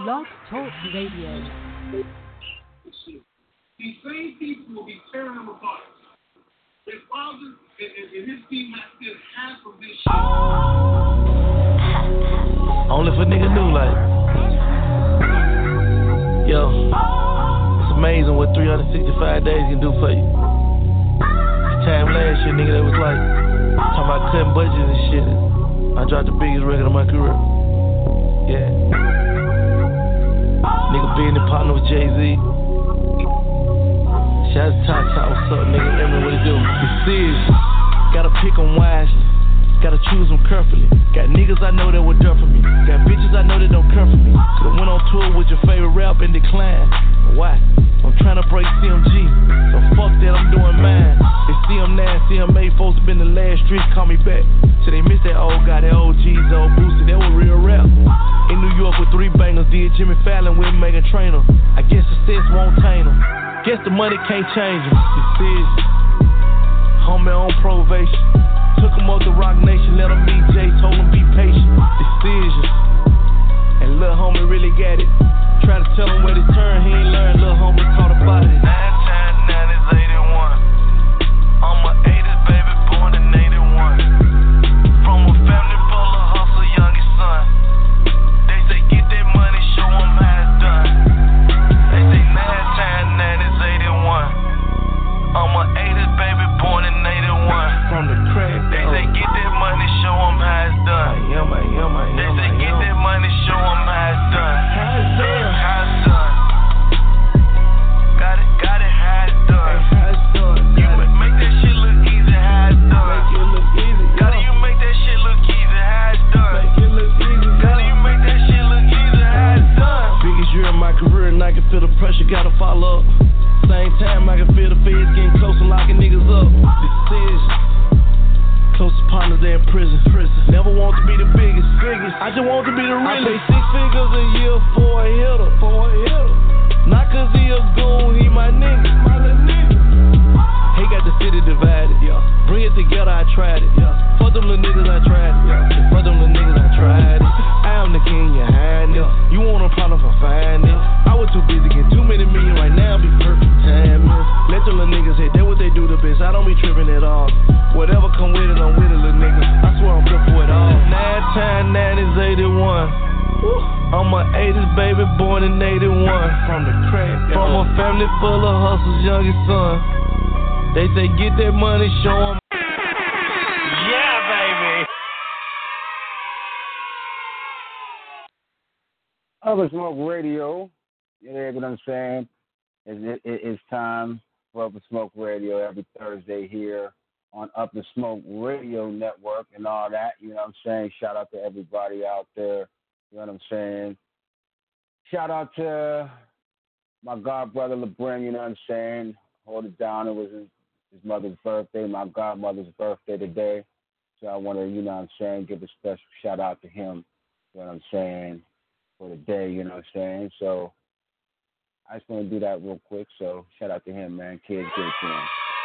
Blog Talk Radio. These same people will be tearing them apart. His father and his team has still half of this shit. Only if a nigga knew, like, yo, it's amazing what 365 days can do for you. This time last year, nigga, that was like, talking about cutting budgets and shit. I dropped the biggest record of my career. Yeah. Nigga being the partner with Jay-Z. Shout out to Tata, what's up, nigga? Emily, what it do? It's serious. Gotta pick 'em wisely. Gotta choose them carefully. Got niggas I know that would dare for me. Got bitches I know that don't care for me. Could've went on tour with your favorite rap and declined. Why? I'm tryna break CMG. So fuck that, I'm doing mine. It's CM9, CMA, folks been the last street, call me back. So they miss that old guy, that old G's, old Boosie, that was real rap. In New York with 3 bangers, did Jimmy Fallon with Megan Trainor. I guess success won't taint them. Guess the money can't change them. Decision. Homie on probation. Took him up to Rock Nation, let him meet Jay, told him be patient. Decisions. And lil' homie really got it. Try to tell him where to turn, he ain't learned. Lil' homie caught about it. 9 times 9 is 81. I'm a 80s baby, born in 81. From a family full of hustle, youngest son. They say get that money, show them how it's done. They say 9 times 9 is 81. I'm a 80s baby, born in 81. From the crack, they say get that money, show them how it's done. They say get that money, show them how it's done. How it's done. How it's done. Got it, how it's done. How it's done. You make that shit look easy, how it's done. Make it look easy. Gotta you make that shit look easy, how it's done. Make it look easy. Gotta you make that shit look easy, how it's done. Biggest year in my career, and I can feel the pressure, gotta follow up. Same time, I can feel the feds getting close and locking niggas up. Decision. Closest partners, they in prison. Never want to be the biggest. I just want to be the realest. I pay 6 figures a year for a hitter. Not cause he a goon, he my nigga. He got the city divided. Bring it together, I tried it. For them little niggas, I tried it. For them little niggas, I tried it. I am the king, you hiding it. You want a problem for finding it. I was too busy getting too many million right now, be perfect timing. Let them little niggas hit, that what they do the best. I don't be tripping at all. Whatever come with it, I'm with it, little nigga. I swear I'm good for it all. 9 times 9 is 81. I'm a 80s baby, born in 81. From the crack, from a family full of hustles, youngest son. They say get that money, show 'em. Yeah, baby. Upper Smoke Radio. You know what I'm saying? It's time for Upper Smoke Radio every Thursday here on Upper Smoke Radio Network and all that. You know what I'm saying? Shout out to everybody out there. You know what I'm saying? Shout out to my godbrother LeBron, you know what I'm saying? Hold it down. It was his mother's birthday, my godmother's birthday today. So I want to, you know what I'm saying, give a special shout out to him, you know what I'm saying, for the day, you know what I'm saying? So I just want to do that real quick. So shout out to him, man. Kids, get it to him.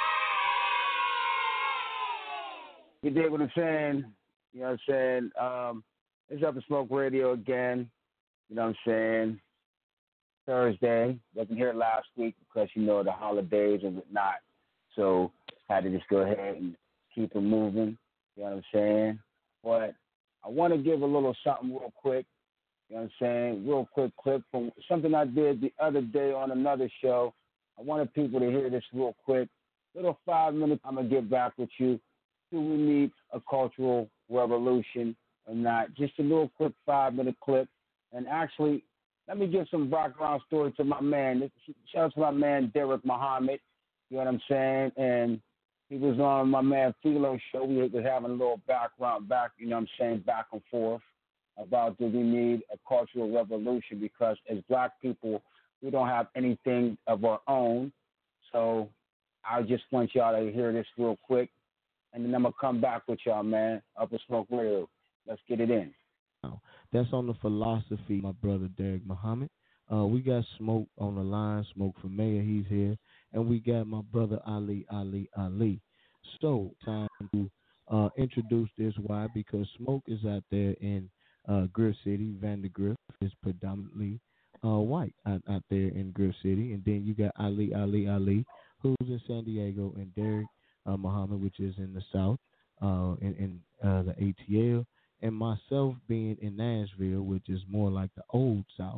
You dig what I'm saying? You know what I'm saying? It's Up and Smoke Radio again. You know what I'm saying? Thursday. Wasn't here last week because, you know, the holidays and whatnot. So had to just go ahead and keep it moving. You know what I'm saying? But I want to give a little something real quick. You know what I'm saying? Real quick clip from something I did the other day on another show. I wanted people to hear this real quick. Little 5 minutes. I'm going to get back with you. Do we need a cultural revolution or not? Just a little quick 5-minute clip. And actually, let me give some background story to my man. Shout out to my man, Derek Muhammad. You know what I'm saying? And he was on my man Philo's show. We was having a little you know what I'm saying, back and forth about do we need a cultural revolution, because as black people, we don't have anything of our own. So I just want y'all to hear this real quick, and then I'm going to come back with y'all, man. Upper Smoke Radio. Let's get it in. That's on the philosophy, my brother Derek Muhammad. We got Smoke on the line, Smoke for Mayor, he's here. And we got my brother Ali. So, time to introduce this. Why? Because Smoke is out there in Griff City. Vandergrift is predominantly white out there in Grip City, and then you got Ali, who's in San Diego, and Derek Muhammad, which is in the South, in the ATL, and myself being in Nashville, which is more like the old South.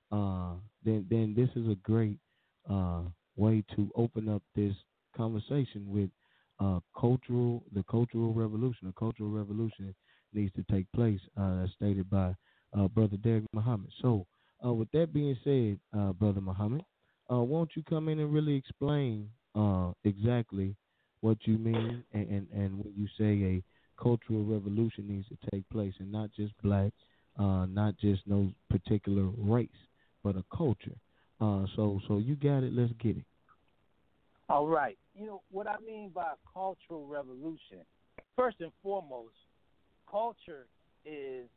Then this is a great way to open up this conversation with the cultural revolution. A cultural revolution needs to take place, as stated by Brother Derek Muhammad. So, with that being said, Brother Muhammad, won't you come in and really explain exactly what you mean and when you say a cultural revolution needs to take place, and not just black, not just no particular race, but a culture. So you got it. Let's get it. All right. You know what I mean by cultural revolution. First and foremost, culture is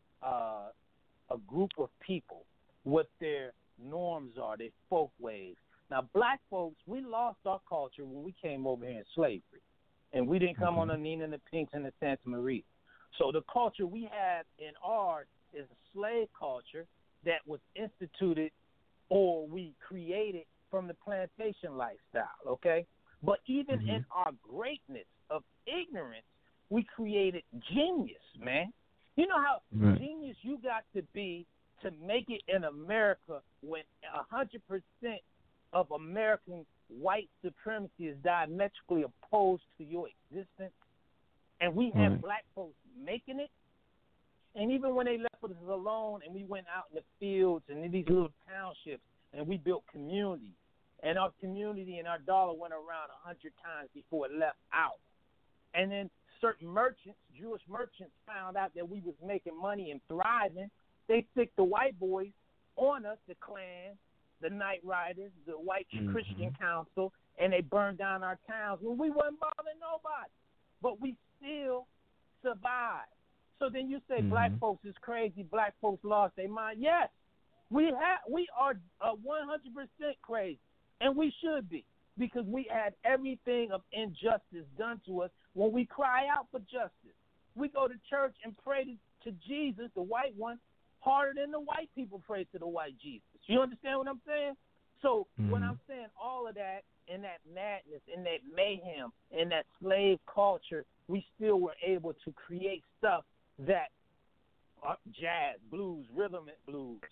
a group of people, what their norms are, their folk ways. Now, black folks, we lost our culture when we came over here in slavery, and we didn't come on the Nina and the Pinks and the Santa Maria. So the culture we have in ours is a slave culture that was instituted or we created from the plantation lifestyle, okay? But even in our greatness of ignorance, we created genius, man. You know how genius you got to be to make it in America when 100% of American white supremacy is diametrically opposed to your existence, and we have black folks making it. And even when they left us alone and we went out in the fields and in these little townships and we built communities, and our community and our dollar went around 100 times before it left out. And then certain merchants, Jewish merchants, found out that we was making money and thriving. They stick the white boys on us, the Klan, the Night Riders, the White Christian Council, and they burned down our towns when we wasn't bothering nobody. But we still survived. So then you say black folks is crazy, black folks lost their mind. Yes, we are 100% crazy, and we should be, because we had everything of injustice done to us when we cry out for justice. We go to church and pray to Jesus, the white one, harder than the white people pray to the white Jesus. You understand what I'm saying? So when I'm saying all of that, in that madness, in that mayhem, in that slave culture, we still were able to create stuff that jazz, blues, rhythm and blues,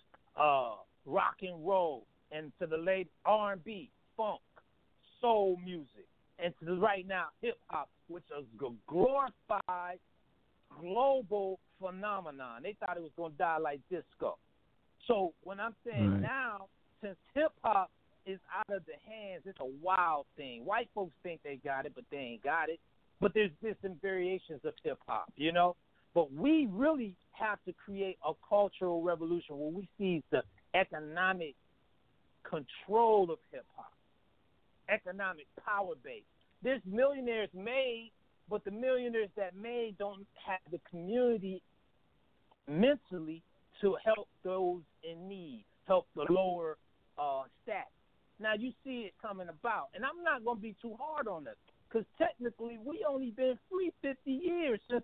rock and roll, and to the late R&B, funk, soul music, and to the right now hip-hop, which is a glorified global phenomenon. They thought it was going to die like disco. So when I'm saying now, since hip-hop is out of the hands, it's a wild thing. White folks think they got it, but they ain't got it. But there's different variations of hip-hop, you know? But we really have to create a cultural revolution where we seize the economic control of hip-hop, economic power base. There's millionaires made, but the millionaires that made don't have the community mentally to help those in need, help the lower stats. Now, you see it coming about, and I'm not going to be too hard on us, because technically we only been free 50 years since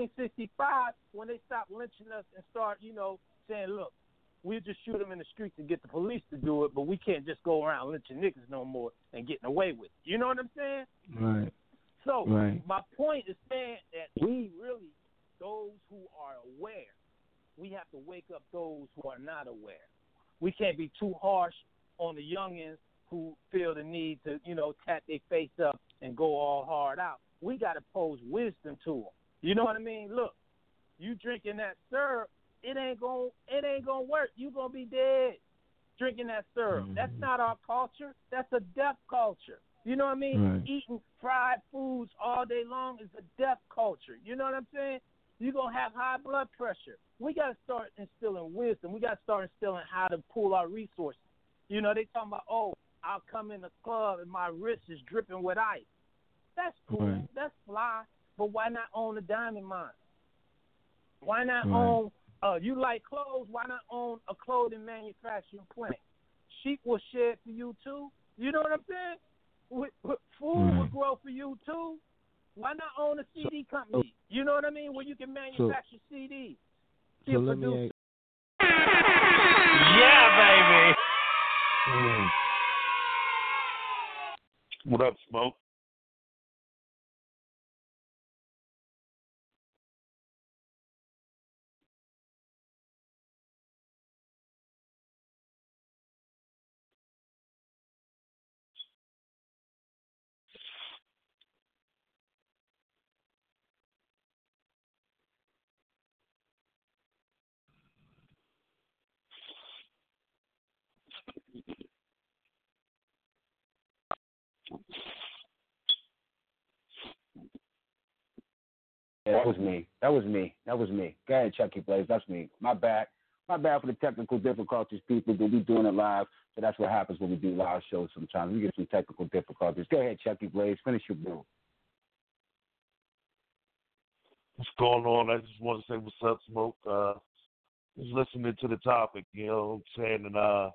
1965 when they stopped lynching us and start, saying, look, we'll just shoot them in the streets and get the police to do it, but we can't just go around lynching niggas no more and getting away with it. You know what I'm saying? Right. So my point is saying that we really, those who are aware, we have to wake up those who are not aware. We can't be too harsh on the youngins who feel the need to, tap their face up and go all hard out. We got to pose wisdom to them. You know what I mean? Look, you drinking that syrup, it ain't gonna work. You gonna be dead drinking that syrup. That's not our culture. That's a death culture. You know what I mean? Right. Eating fried foods all day long is a death culture. You know what I'm saying? You're going to have high blood pressure. We got to start instilling wisdom. We got to start instilling how to pool our resources. They talking about, I'll come in the club and my wrist is dripping with ice. That's cool. Right. That's fly. But why not own a diamond mine? Why not own, you like clothes, why not own a clothing manufacturing plant? Sheep will shed for you too. You know what I'm saying? Food will grow for you too. Why not own a CD company? You know what I mean? Where you can manufacture CDs. So let me Yeah, baby. What up, Smoke? Yeah, that was me. That was me. That was me. Go ahead, Chucky Blaze. That's me. My bad. My bad for the technical difficulties, people. But we doing it live, so that's what happens when we do live shows sometimes. We get some technical difficulties. Go ahead, Chucky Blaze. Finish your brew. What's going on? I just want to say what's up, Smoke. Just listening to the topic, you know what I'm saying?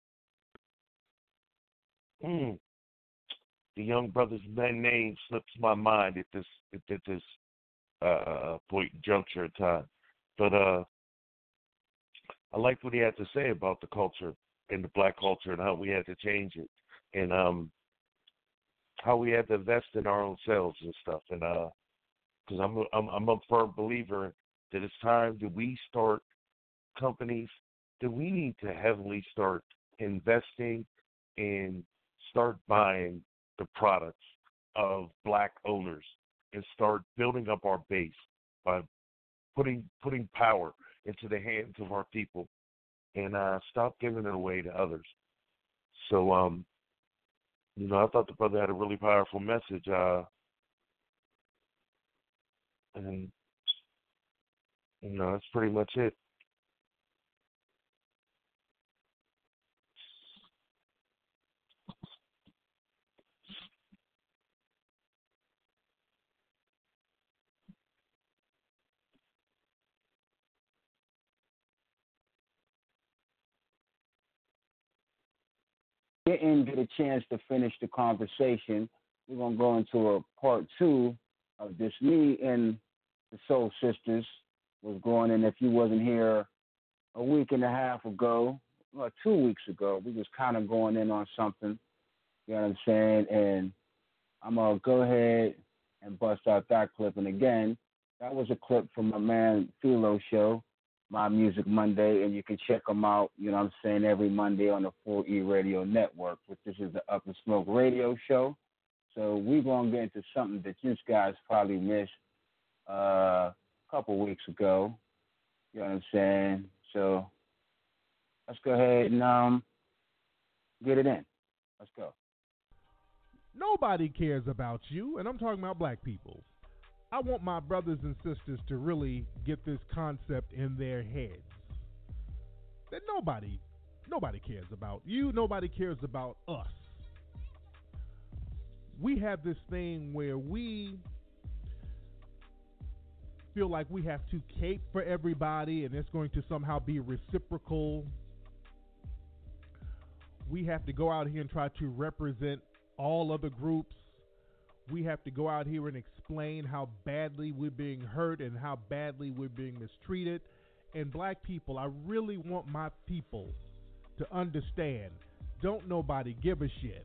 And the young brother's name slips my mind at this point juncture in time. But I like what he had to say about the culture and the black culture and how we had to change it and how we had to invest in our own selves and stuff. And because I'm a firm believer that it's time that we start companies that we need to heavily start investing and start buying the products of black owners and start building up our base by putting power into the hands of our people and stop giving it away to others. So, I thought the brother had a really powerful message. And, that's pretty much it. Didn't get a chance to finish the conversation. We're going to go into a part 2 of this. Me and the Soul Sisters was going, and if you wasn't here a week and a half ago, or 2 weeks ago, we was kind of going in on something, you know what I'm saying? And I'm going to go ahead and bust out that clip. And again, that was a clip from my man Philo show, My Music Monday, and you can check them out, you know what I'm saying, every Monday on the 4E Radio Network, which this is the Up and Smoke Radio Show. So we're going to get into something that you guys probably missed a couple weeks ago, you know what I'm saying? So let's go ahead and get it in. Let's go. Nobody cares about you, and I'm talking about black people. I want my brothers and sisters to really get this concept in their heads. That nobody cares about you, nobody cares about us. We have this thing where we feel like we have to cape for everybody and it's going to somehow be reciprocal. We have to go out here and try to represent all other groups. We have to go out here and explain how badly we're being hurt and how badly we're being mistreated. And black people, I really want my people to understand, don't nobody give a shit.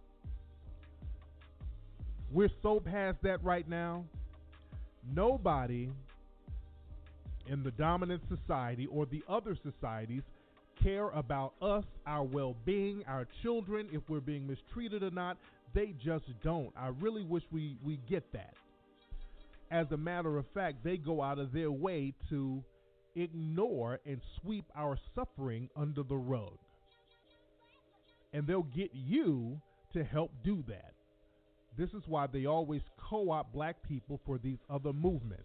We're so past that right now. Nobody in the dominant society or the other societies care about us, our well-being, our children, if we're being mistreated or not. They just don't. I really wish we get that. As a matter of fact, they go out of their way to ignore and sweep our suffering under the rug. And they'll get you to help do that. This is why they always co-opt black people for these other movements.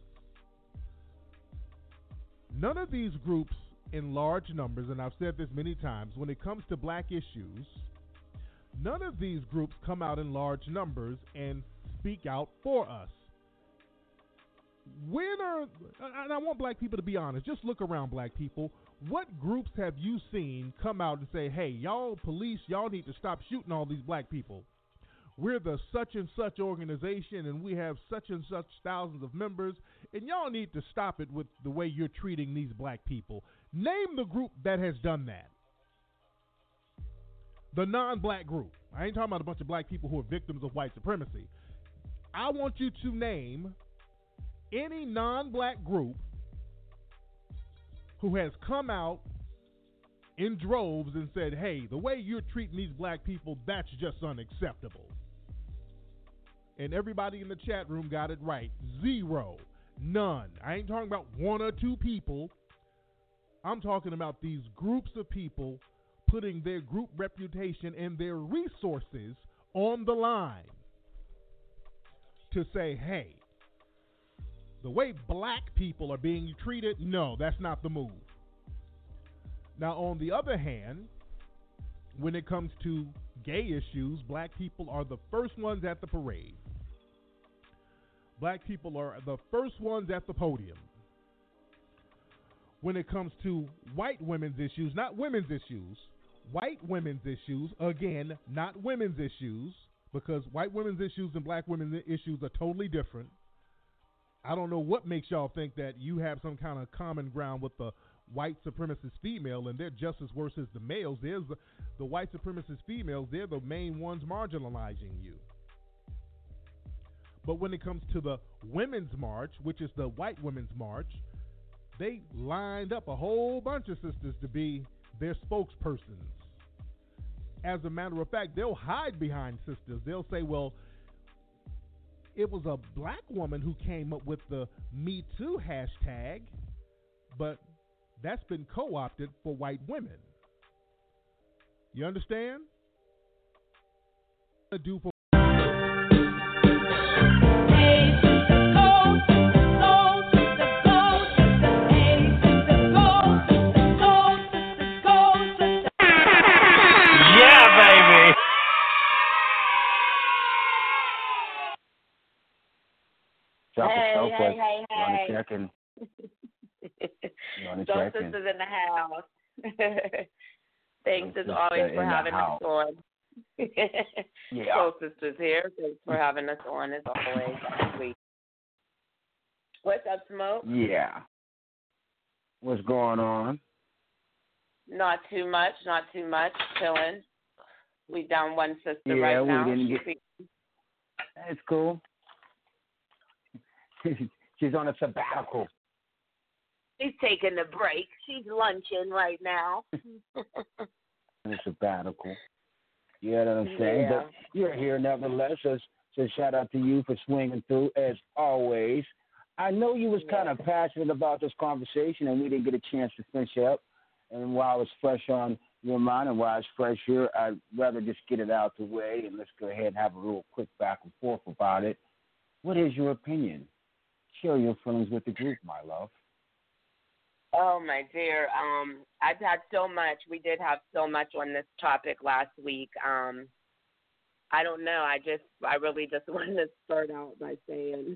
None of these groups in large numbers, and I've said this many times, when it comes to black issues, none of these groups come out in large numbers and speak out for us. And I want black people to be honest, just look around, black people. What groups have you seen come out and say, hey, y'all police, y'all need to stop shooting all these black people? We're the such and such organization and we have such and such thousands of members, and y'all need to stop it with the way you're treating these black people. Name the group that has done that. The non-black group. I ain't talking about a bunch of black people who are victims of white supremacy. I want you to name any non-black group who has come out in droves and said, hey, the way you're treating these black people, that's just unacceptable. And everybody in the chat room got it right. 0. None. I ain't talking about 1 or 2 people. I'm talking about these groups of people putting their group reputation and their resources on the line to say, hey, the way black people are being treated, no, that's not the move. Now, on the other hand, when it comes to gay issues, black people are the first ones at the parade. Black people are the first ones at the podium. When it comes to white women's issues, not women's issues, white women's issues, again, not women's issues, because white women's issues and black women's issues are totally different. I don't know what makes y'all think that you have some kind of common ground with the white supremacist female and they're just as worse as the males. There's the white supremacist females, they're the main ones marginalizing you. But when it comes to the women's march, which is the white women's march, they lined up a whole bunch of sisters to be their spokespersons. As a matter of fact, they'll hide behind sisters. They'll say, well, it was a black woman who came up with the Me Too hashtag, but that's been co-opted for white women. You understand? Do for Hey. You want to check in? Those sisters in the house. Thanks as always for having us on. Yeah. Soul Sisters here. Thanks for having us on as always. Sweet. What's up, Smoke? Yeah. What's going on? Not too much. Chilling. We down one sister right now. It's cool. She's on a sabbatical. She's taking a break. She's lunching right now. On a sabbatical. You know what I'm saying? Yeah. But you're here nevertheless. So shout out to you for swinging through as always. I know you was kind of passionate about this conversation, and we didn't get a chance to finish up. And while it's fresh on your mind and while it's fresh here, I'd rather just get it out the way, and let's go ahead and have a little quick back and forth about it. What is your opinion? Share your feelings with the group, my love. Oh, my dear. I've had so much. We did have so much on this topic last week. I don't know. I really just wanted to start out by saying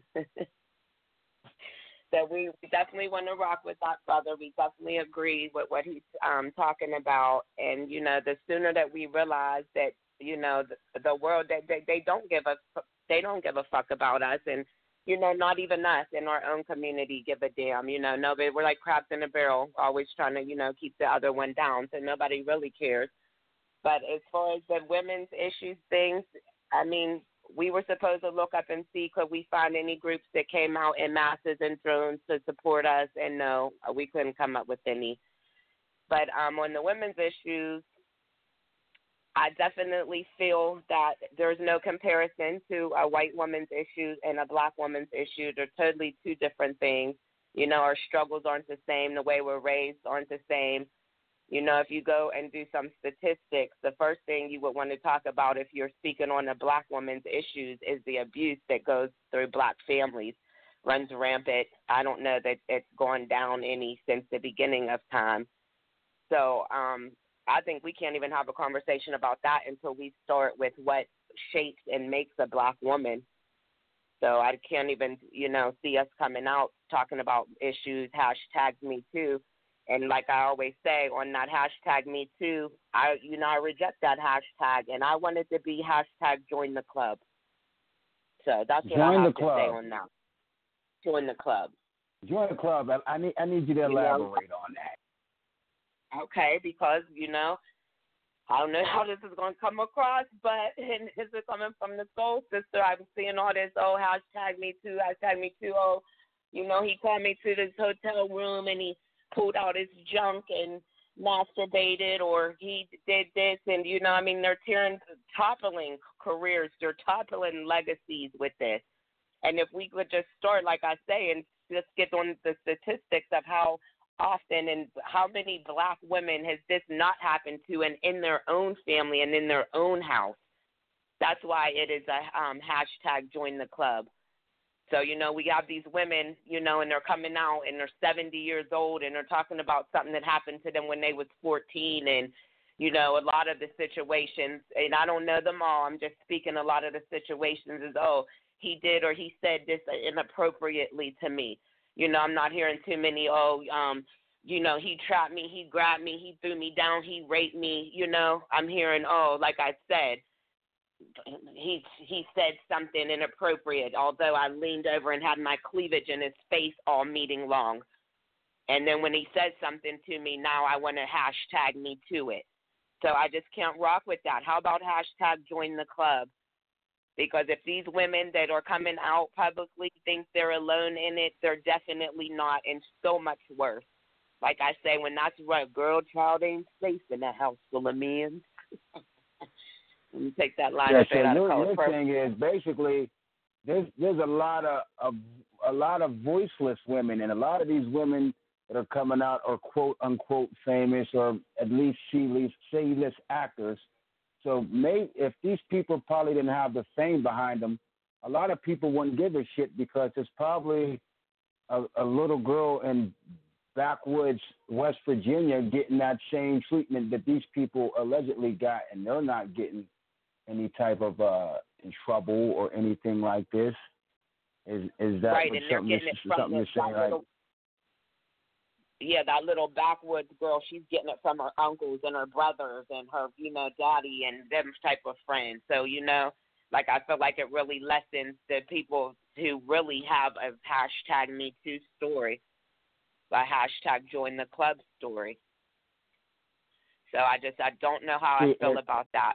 that we definitely want to rock with that brother. We definitely agree with what he's talking about. And, you know, the sooner that we realize that, you know, the world, they don't give a fuck about us. And, you know, not even us in our own community give a damn. You know, nobody, we're like crabs in a barrel, always trying to, you know, keep the other one down. So nobody really cares. But as far as the women's issues things, I mean, we were supposed to look up and see could we find any groups that came out in masses and drones to support us. And no, we couldn't come up with any. But on the women's issues, I definitely feel that there's no comparison to a white woman's issues and a black woman's issue. They're totally two different things. You know, our struggles aren't the same. The way we're raised aren't the same. You know, if you go and do some statistics, the first thing you would want to talk about if you're speaking on a black woman's issues is the abuse that goes through black families, runs rampant. I don't know that it's gone down any since the beginning of time. So, I think we can't even have a conversation about that until we start with what shapes and makes a black woman. So I can't even, you know, see us coming out talking about issues, hashtag Me Too. And like I always say on that hashtag Me Too, I reject that hashtag, and I want it to be hashtag Join the Club. So that's what I have to say on that. Join the club. Join the club. I need you to elaborate on that. Okay, because, you know, I don't know how this is going to come across, but and this is coming from the soul sister. I'm seeing all this, hashtag me too, oh, he called me to this hotel room and he pulled out his junk and masturbated, or he did this, and they're toppling careers, they're toppling legacies with this. And if we could just start, like I say, and just get on the statistics of how often and how many black women has this not happened to, and in their own family and in their own house. That's why it is a hashtag join the club. So, we have these women, and they're coming out and they're 70 years old and they're talking about something that happened to them when they was 14, and, a lot of the situations, and I don't know them all, I'm just speaking, a lot of the situations is, he did or he said this inappropriately to me. I'm not hearing too many, he trapped me, he grabbed me, he threw me down, he raped me, I'm hearing, like I said, he said something inappropriate, although I leaned over and had my cleavage in his face all meeting long. And then when he says something to me, now I want to hashtag me to it. So I just can't rock with that. How about hashtag join the club? Because if these women that are coming out publicly think they're alone in it, they're definitely not, and so much worse. Like I say, when that's right, girl, child ain't safe in a house full of men. Let me take that line straight out of color. Your thing is basically there's a lot of voiceless women, and a lot of these women that are coming out are quote unquote famous or at least C-list actors. So if these people probably didn't have the fame behind them, a lot of people wouldn't give a shit, because it's probably a little girl in backwoods West Virginia getting that same treatment that these people allegedly got, and they're not getting any type of in trouble or anything like this. Is that right? And they're getting it from you're saying, right? Yeah, that little backwoods girl, she's getting it from her uncles and her brothers and her, daddy and them type of friends. So, like I feel like it really lessens the people who really have a hashtag Me Too story, a hashtag join the club story. So I don't know how I feel about that.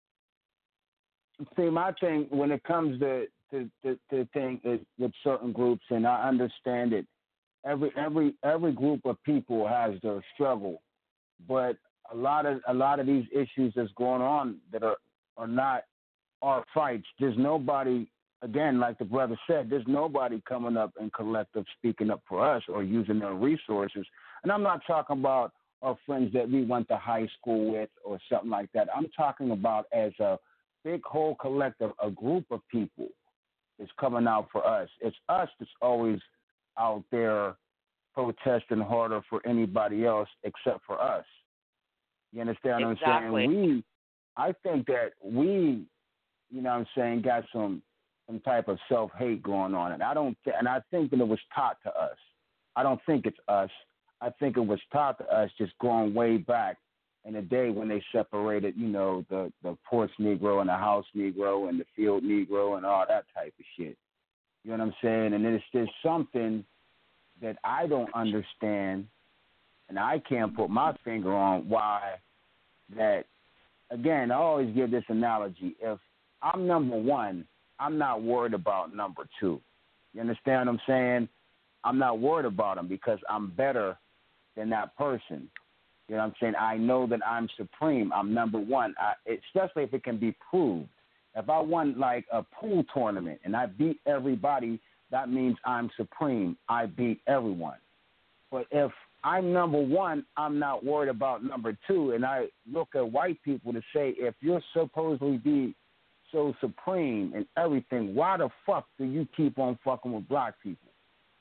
See, my thing when it comes to thing is with certain groups, and I understand it. Every group of people has their struggle, but a lot of these issues that's going on that are not our fights. There's nobody, again, like the brother said, there's nobody coming up in collective speaking up for us or using their resources. And I'm not talking about our friends that we went to high school with or something like that. I'm talking about as a big whole collective, a group of people is coming out for us. It's us that's always out there protesting harder for anybody else except for us. You understand what I'm saying? I think that we, got some type of self-hate going on, and I think that it was taught to us. I don't think it's us. I think it was taught to us just going way back in the day when they separated, the porch Negro and the house Negro and the field Negro and all that type of shit. You know what I'm saying? And it's just something that I don't understand, and I can't put my finger on why that, again, I always give this analogy. If I'm number one, I'm not worried about number two. You understand what I'm saying? I'm not worried about them because I'm better than that person. You know what I'm saying? I know that I'm supreme. I'm number one, especially if it can be proved. If I won like a pool tournament and I beat everybody, that means I'm supreme. I beat everyone. But if I'm number one, I'm not worried about number two. And I look at white people to say, if you're supposedly be so supreme and everything, why the fuck do you keep on fucking with black people?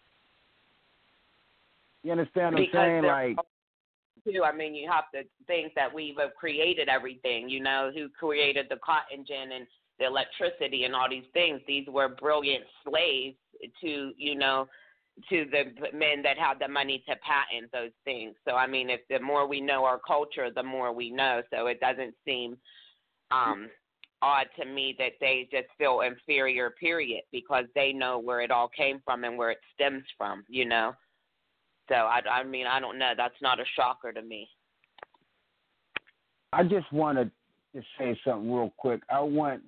You understand what I'm saying? Like, you have to think that we've created everything, who created the cotton gin and the electricity and all these things. These were brilliant slaves to the men that had the money to patent those things. So, if the more we know our culture, the more we know. So it doesn't seem odd to me that they just feel inferior, period, because they know where it all came from and where it stems from, So, I don't know. That's not a shocker to me. I just want to say something real quick. I want,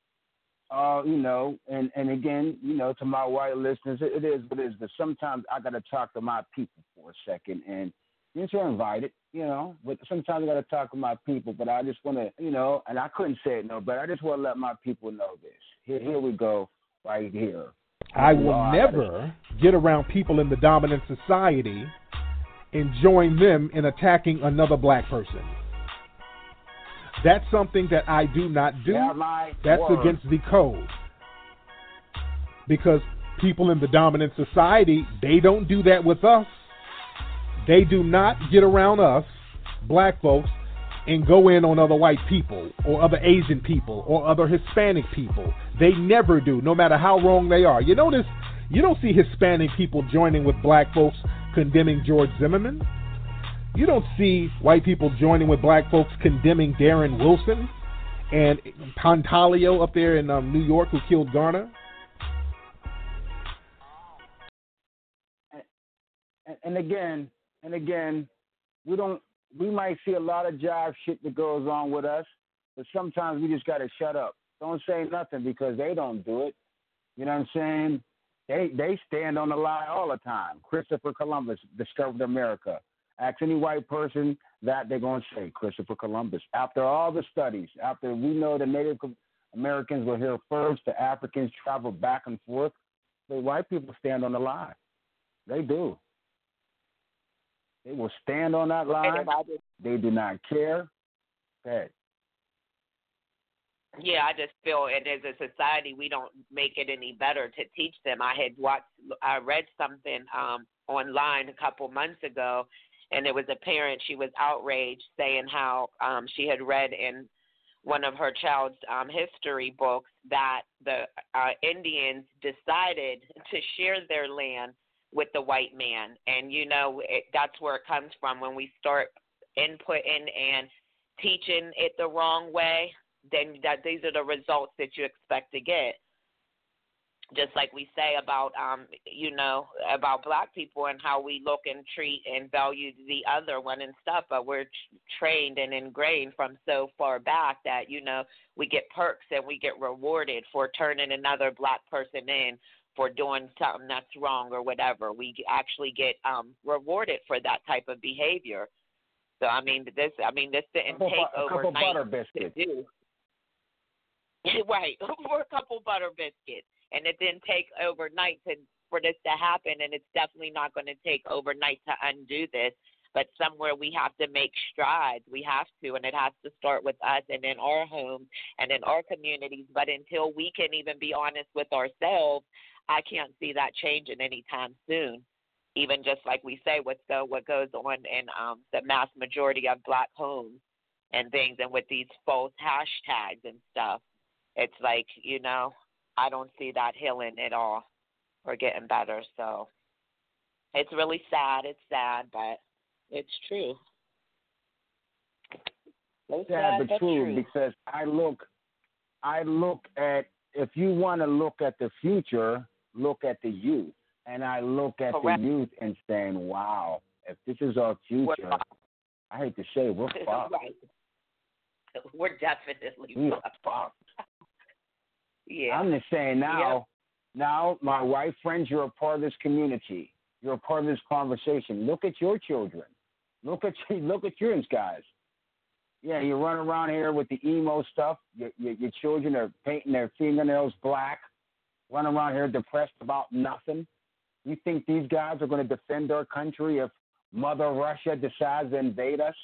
and again, to my white listeners, it is what it is. But sometimes I got to talk to my people for a second, and you're invited, But sometimes I got to talk to my people. But I just want to, and I couldn't say it no, but I just want to let my people know this. Here we go, right here. I will never get around people in the dominant society and join them in attacking another black person. That's something that I do not do. That's against the code. Because people in the dominant society, they don't do that with us. They do not get around us, black folks, and go in on other white people or other Asian people or other Hispanic people. They never do, no matter how wrong they are. You notice, you don't see Hispanic people joining with black folks condemning George Zimmerman. You don't see white people joining with black folks condemning Darren Wilson and Pantaleo up there in New York who killed Garner. And again, we might see a lot of jive shit that goes on with us, but sometimes we just got to shut up. Don't say nothing because they don't do it. You know what I'm saying? They stand on the lie all the time. Christopher Columbus discovered America. Ask any white person that, they're going to say Christopher Columbus. After all the studies, after we know the Native Americans were here first, the Africans traveled back and forth, the white people stand on the lie. They do. They will stand on that line. They do not care. Okay. Yeah, I just feel, and as a society, we don't make it any better to teach them. I read something online a couple months ago, and it was a parent. She was outraged, saying how she had read in one of her child's history books that the Indians decided to share their land with the white man. And, that's where it comes from. When we start inputting and teaching it the wrong way, then these are the results that you expect to get. Just like we say about, about black people and how we look and treat and value the other one and stuff, but we're trained and ingrained from so far back that, we get perks and we get rewarded for turning another black person in for doing something that's wrong or whatever. We actually get rewarded for that type of behavior. So, this didn't take overnight to do. Right, for a couple butter biscuits. And it didn't take overnight for this to happen, and it's definitely not going to take overnight to undo this. But somewhere we have to make strides. We have to, and it has to start with us and in our homes and in our communities. But until we can even be honest with ourselves, I can't see that changing anytime soon. Even just like we say, what goes on in the mass majority of black homes and things, and with these false hashtags and stuff, it's like, I don't see that healing at all or getting better. So it's really sad. It's sad, but it's true. So sad, but true. Because I look at, if you want to look at the future, look at the youth. And I look at the youth and saying, wow, if this is our future, I hate to say, we're fucked. Right. We're definitely fucked. Yeah. I'm just saying now, my white friends, you're a part of this community. You're a part of this conversation. Look at your children. Look at yours, guys. Yeah, you run around here with the emo stuff. Your children are painting their fingernails black, run around here depressed about nothing. You think these guys are going to defend our country if Mother Russia decides to invade us?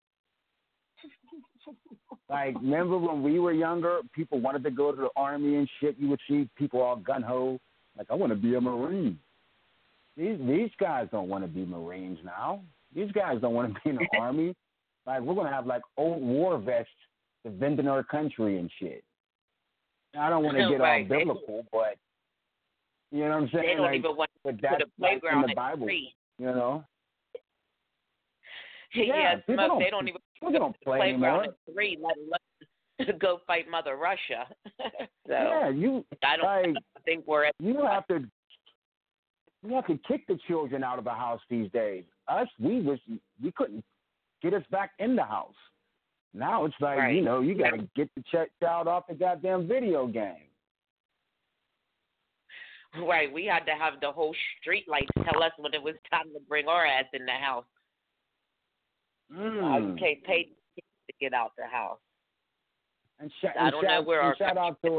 Like, remember when we were younger, people wanted to go to the army and shit. You would see people all gun-ho, like, I want to be a Marine. These guys don't want to be Marines now. These guys don't want to be in the army. Like, we're going to have, like, old war vests defending our country and shit. Now, I don't want to get all biblical, but, you know what I'm saying? They don't even want to put a playground in the Bible, you know? Yeah, they don't even put a playground at 3, let alone go fight Mother Russia. So, yeah, I don't think we're at you have to kick the children out of the house these days. Us, we couldn't get us back in the house. Now it's like, Right. you know, you got to get the child off the goddamn video game. Right. We had to have the whole street lights tell us when it was time to bring our ass in the house. You can't pay to get out the house. And shout out to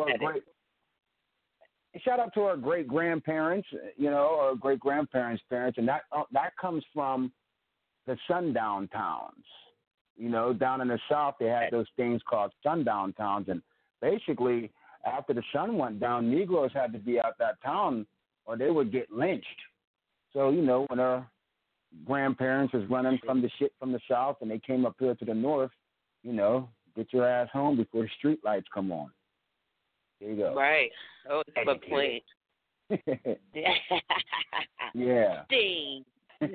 our great grandparents, you know, or great grandparents' parents, and that comes from the sundown towns. You know, down in the South, they had those things called sundown towns, and basically, after the sun went down, Negroes had to be out that town, or they would get lynched. So, you know, when our grandparents was running from the South, and they came up here to the North, you know, get your ass home before street lights come on. There you go. Right. Oh, it's a good point. Yeah. Ding.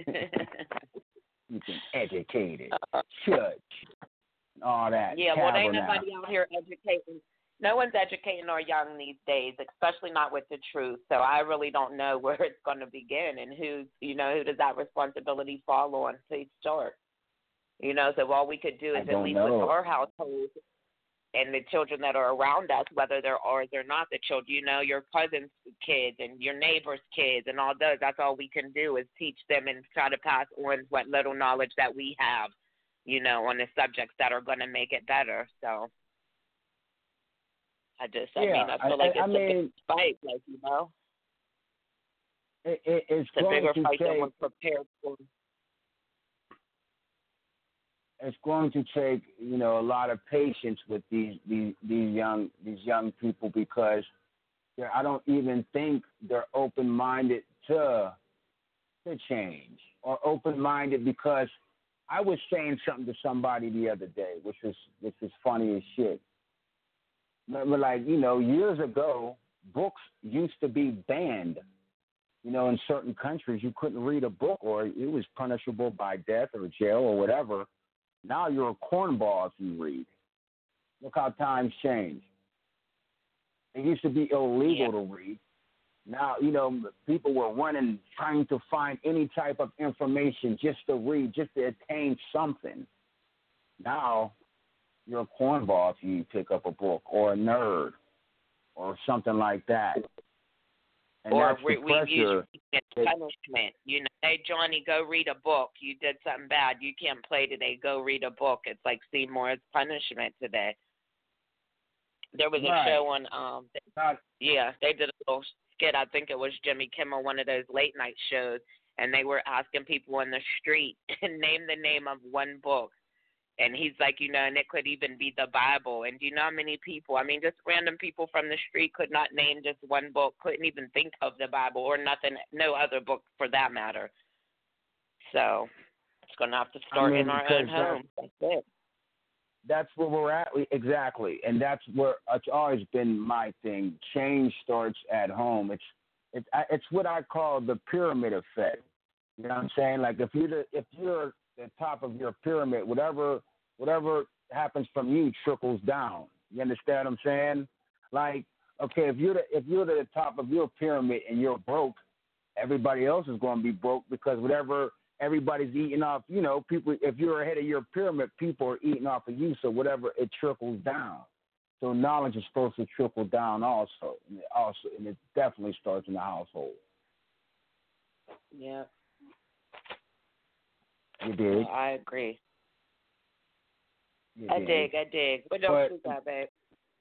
You can educate it, church, all that. Yeah, well, ain't nobody out here educating. No one's educating our young these days, especially not with the truth. So I really don't know where it's going to begin and who does that responsibility fall on to start. You know, so all we could do is at least with our household and the children that are around us, whether they're ours or not, the children, you know, your cousin's kids and your neighbor's kids and all those, that's all we can do is teach them and try to pass on what little knowledge that we have, you know, on the subjects that are going to make it better. So I feel like it's a big fight, like, you know. It's a going bigger to fight take, than we're prepared for. It's going to take, you know, a lot of patience with these young people, because I don't even think they're open-minded to change, or open-minded, because I was saying something to somebody the other day, which was funny as shit. But like, you know, years ago, books used to be banned. You know, in certain countries, you couldn't read a book, or it was punishable by death or jail or whatever. Now you're a cornball if you read. Look how times change. It used to be illegal to read. Now, you know, people were running, trying to find any type of information just to read, just to attain something. Now, you're a cornball if you pick up a book, or a nerd, or something like that. And or that's the pressure. Punishment. You know, hey, Johnny, go read a book. You did something bad. You can't play today. Go read a book. It's like Seymour's punishment today. There was a show on, they did a little skit. I think it was Jimmy Kimmel, one of those late night shows, and they were asking people on the street to name the name of one book. And he's like, you know, and it could even be the Bible. And do you know how many people, I mean, just random people from the street could not name just one book, couldn't even think of the Bible or nothing, no other book for that matter. So it's going to have to start in our own home. That's it. That's where we're at. Exactly. And that's where it's always been my thing. Change starts at home. It's what I call the pyramid effect. You know what I'm saying? Like if you're the top of your pyramid, whatever happens from you trickles down. You understand what I'm saying? Like, okay, if you're the top of your pyramid and you're broke, everybody else is going to be broke, because whatever everybody's eating off, you know, people. If you're ahead of your pyramid, people are eating off of you. So whatever, it trickles down. So knowledge is supposed to trickle down also, and it definitely starts in the household. Yeah. You dig? I agree. I dig. What else you got, babe?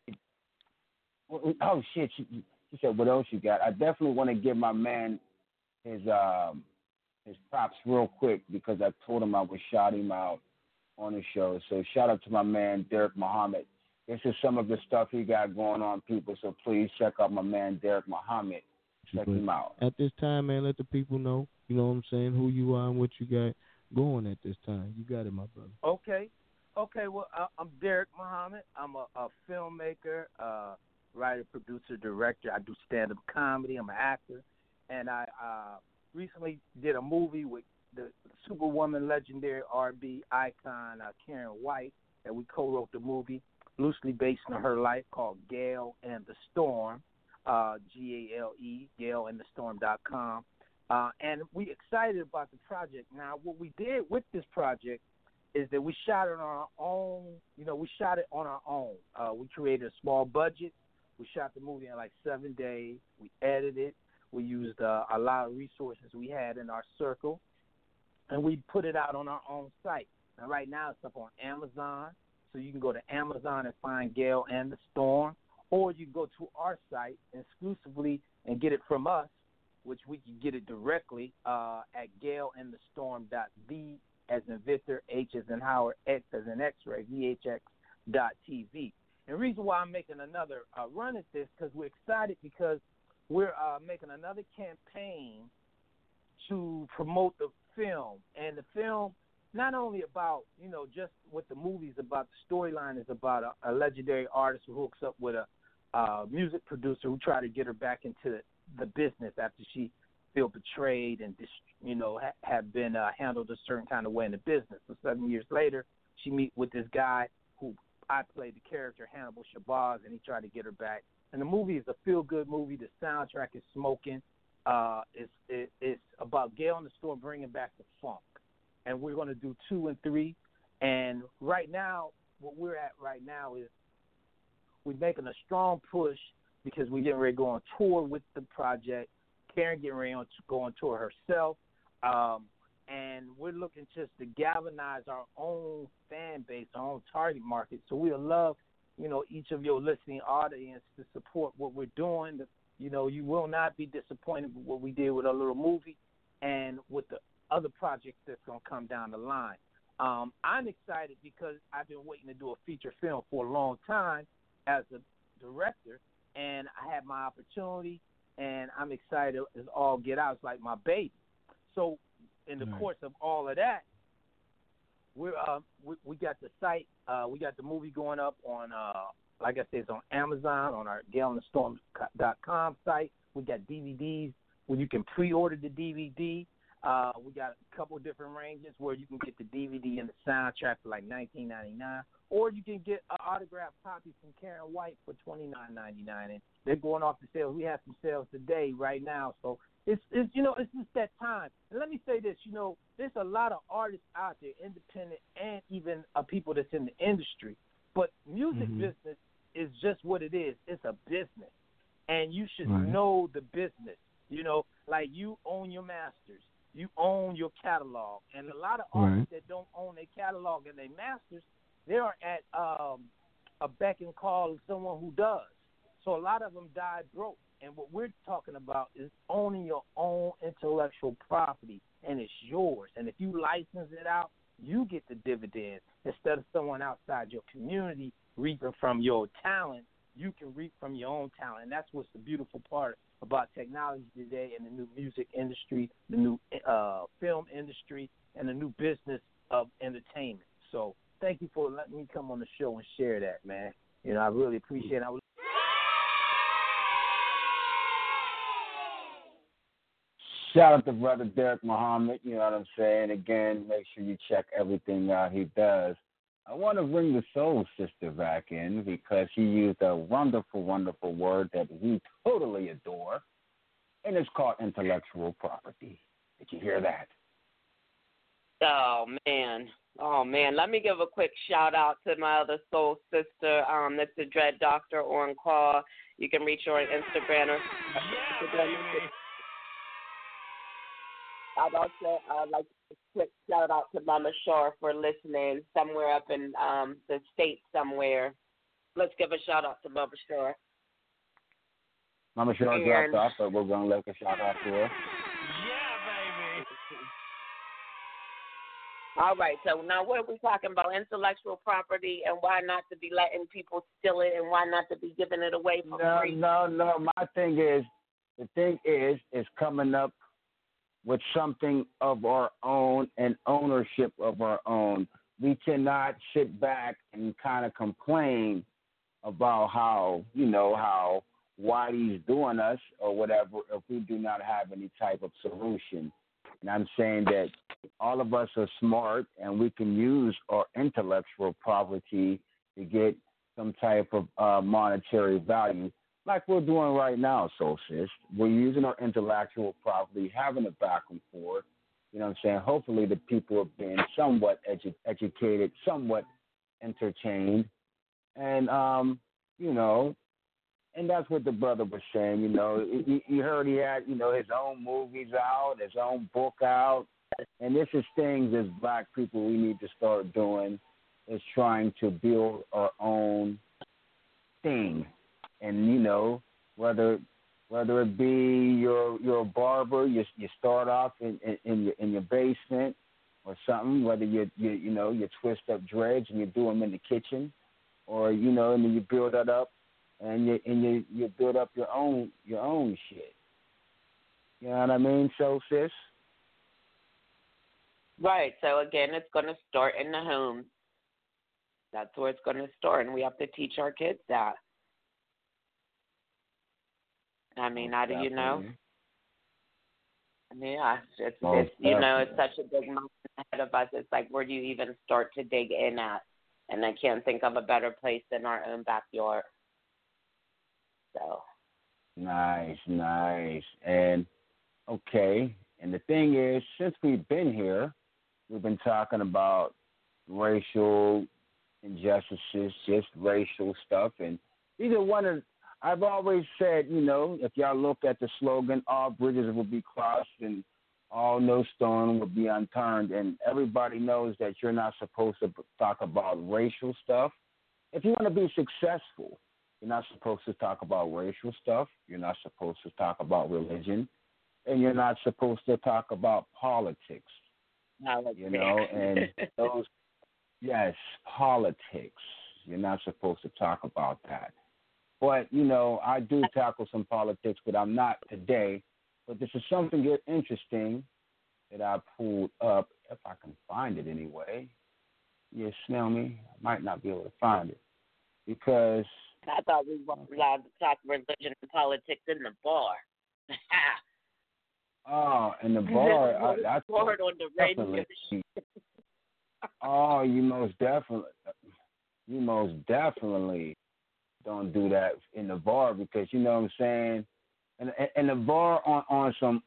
Oh, shit. She said, what else you got? I definitely want to give my man his props real quick, because I told him I would shout him out on the show. So shout out to my man, Derek Muhammad. This is some of the stuff he got going on, people. So please check out my man, Derek Muhammad. Check him out. At this time, man, let the people know, you know what I'm saying, who you are and what you got going at this time. You got it, my brother. Okay. Well, I'm Derek Muhammad. I'm a filmmaker, writer, producer, director. I do stand-up comedy. I'm an actor. And I recently did a movie with the Superwoman legendary R&B icon Karen White, and we co-wrote the movie, loosely based on her life, called Gale and the Storm, G-A-L-E, GaleandTheStorm.com. And we excited about the project. Now, what we did with this project is that we shot it on our own. You know, we shot it on our own. We created a small budget. We shot the movie in like 7 days. We edited it. We used a lot of resources we had in our circle, and we put it out on our own site. Now, right now, it's up on Amazon, so you can go to Amazon and find Gale and the Storm, or you can go to our site exclusively and get it from us, which we can get it directly at galeandthestorm.v as in Victor, H as in Howard, X as in X-ray, VHX.TV. And the reason why I'm making another run at this because we're excited because we're making another campaign to promote the film. And the film, not only about, you know, just what the movie's about, the storyline is about a legendary artist who hooks up with a music producer who tried to get her back into the business after she feel betrayed and, you know, have been handled a certain kind of way in the business. So 7 years later, she meet with this guy who I played the character Hannibal Shabazz, and he tried to get her back. And the movie is a feel-good movie. The soundtrack is smoking. It's about Gale and the Storm bringing back the funk. And we're going to do 2 and 3. And right now, what we're at right now is we're making a strong push because we're getting ready to go on tour with the project. Karen getting ready to go on tour herself. And we're looking just to galvanize our own fan base, our own target market. So we would love, you know, each of your listening audience to support what we're doing. You know, you will not be disappointed with what we did with our little movie and with the other projects that's going to come down the line. I'm excited because I've been waiting to do a feature film for a long time as a director, and I had my opportunity, and I'm excited as all get out. It's like my baby. So in the course of all of that, we got the site, we got the movie going up on, like I said, it's on Amazon, on our GaleandTheStorm.com site. We got DVDs where you can pre-order the DVD. We got a couple of different ranges where you can get the DVD and the soundtrack for like $19.99, or you can get an autographed copy from Karen White for $29.99, and they're going off the sales. We have some sales today, right now, so it's you know, it's just that time. And let me say this, you know, there's a lot of artists out there, independent and even people that's in the industry, but music business is just what it is. It's a business, and you should know the business. You know, like you own your masters. You own your catalog. And a lot of artists that don't own their catalog and their masters, they are at a beck and call of someone who does. So a lot of them died broke. And what we're talking about is owning your own intellectual property, and it's yours. And if you license it out, you get the dividends instead of someone outside your community reaping from your talent. You can reap from your own talent. And that's what's the beautiful part about technology today and the new music industry, the new film industry, and the new business of entertainment. So thank you for letting me come on the show and share that, man. You know, I really appreciate it. Shout out to Brother Derek Muhammad, you know what I'm saying? Again, make sure you check everything out he does. I want to bring the Soul Sister back in because she used a wonderful, wonderful word that we totally adore, and it's called intellectual property. Did you hear that? Oh, man. Let me give a quick shout-out to my other soul sister. That's the Dread Doctor on call. You can reach her on Instagram. I'd like to quick shout-out to Mama Shore for listening somewhere up in the state somewhere. Let's give a shout-out to Mama Shore. Mama Shore dropped off, but we're going to let a shout-out to her. All right, so now what are we talking about? Intellectual property and why not to be letting people steal it and why not to be giving it away for free? No. My thing is, it's coming up with something of our own and ownership of our own. We cannot sit back and kind of complain about how Whitey's doing us or whatever if we do not have any type of solution. And I'm saying that all of us are smart and we can use our intellectual property to get some type of monetary value like we're doing right now, Soul Sis. We're using our intellectual property, having it back and forth, You know what I'm saying? Hopefully the people are being somewhat educated, somewhat entertained. And, you know, and that's what the brother was saying. You know, you heard he had, you know, his own movies out, his own book out. And this is things as black people we need to start doing, is trying to build our own thing. And, you know, whether it be you're a barber, you start off in your basement or something, whether you twist up dreads and you do them in the kitchen, or, you know, and then you build that up and you build up your own shit. You know what I mean? So, sis? Right. So, again, it's going to start in the home. That's where it's going to start, and we have to teach our kids that. I mean, how do you know? I mean, yeah, it's you know, it's such a big mountain ahead of us. It's like, where do you even start to dig in at? And I can't think of a better place than our own backyard. So. Nice. And, okay, and the thing is, since we've been here, we've been talking about racial injustices, just racial stuff. And these are I've always said, you know, if y'all look at the slogan, all bridges will be crossed and all no stone will be unturned. And everybody knows that you're not supposed to talk about racial stuff. If you want to be successful, you're not supposed to talk about racial stuff. You're not supposed to talk about religion. And you're not supposed to talk about politics. You know, and those, yes, politics. You're not supposed to talk about that. But, you know, I do tackle some politics, but I'm not today. But this is something interesting that I pulled up, if I can find it anyway. You smell me? I might not be able to find it. Because I thought we weren't allowed to talk religion and politics in the bar. Oh, in the bar. That's word on the radio. Oh, you most definitely don't do that in the bar, because you know what I'm saying. And the bar on some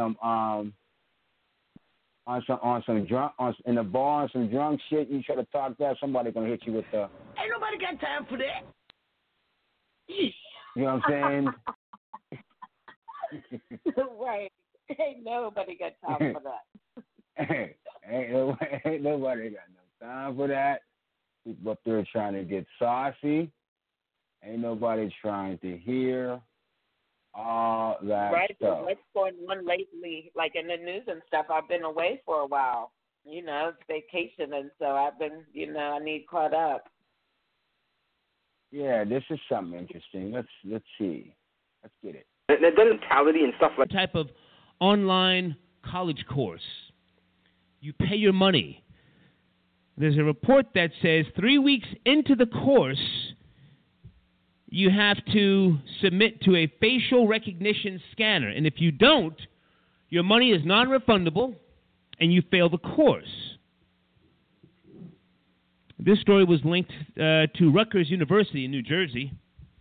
drunk shit. You try to talk that, somebody gonna hit you with the. Ain't nobody got time for that. You know what I'm saying? Right. Ain't nobody got time for that. ain't nobody got no time for that. People up there trying to get saucy. Ain't nobody trying to hear all that stuff. What's going on lately, like in the news and stuff? I've been away for a while, you know, vacation, and so I've been, you know, I need caught up. Yeah, this is something interesting. Let's see. Let's get it. The dentality and stuff like type of online college course. You pay your money. There's a report that says 3 weeks into the course, you have to submit to a facial recognition scanner. And if you don't, your money is non-refundable and you fail the course. This story was linked to Rutgers University in New Jersey.